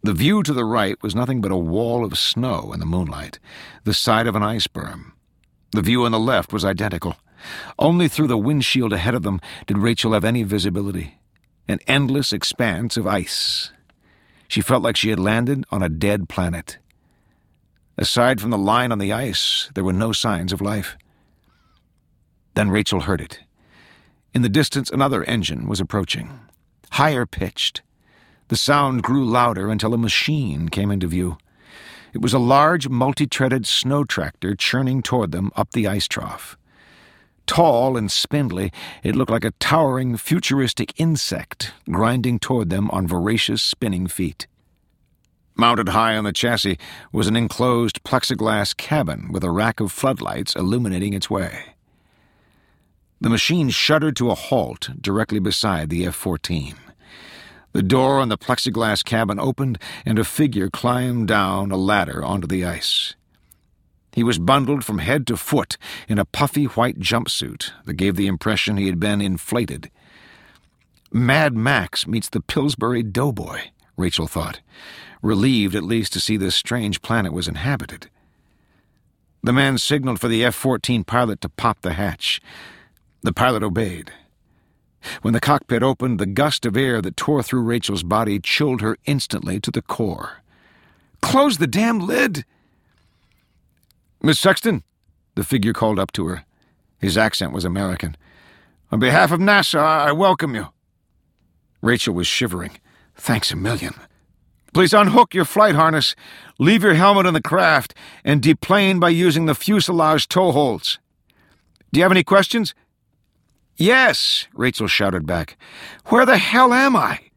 The view to the right was nothing but a wall of snow in the moonlight, the side of an ice berm. The view on the left was identical. Only through the windshield ahead of them did Rachel have any visibility. An endless expanse of ice. She felt like she had landed on a dead planet. Aside from the line on the ice, there were no signs of life. Then Rachel heard it. In the distance, another engine was approaching, higher pitched. The sound grew louder until a machine came into view. It was a large, multi-treaded snow tractor churning toward them up the ice trough. Tall and spindly, it looked like a towering, futuristic insect grinding toward them on voracious, spinning feet. Mounted high on the chassis was an enclosed plexiglass cabin with a rack of floodlights illuminating its way. The machine shuddered to a halt directly beside the F-14. The door on the plexiglass cabin opened, and a figure climbed down a ladder onto the ice. He was bundled from head to foot in a puffy white jumpsuit that gave the impression he had been inflated. Mad Max meets the Pillsbury Doughboy, Rachel thought, relieved at least to see this strange planet was inhabited. The man signaled for the F-14 pilot to pop the hatch. The pilot obeyed. When the cockpit opened, the gust of air that tore through Rachel's body chilled her instantly to the core. "Close the damn lid!" "Miss Sexton," the figure called up to her. His accent was American. "On behalf of NASA, I welcome you." Rachel was shivering. "Thanks a million." "Please unhook your flight harness, leave your helmet in the craft, and deplane by using the fuselage tow holds. Do you have any questions?" "Yes," Rachel shouted back. "Where the hell am I?"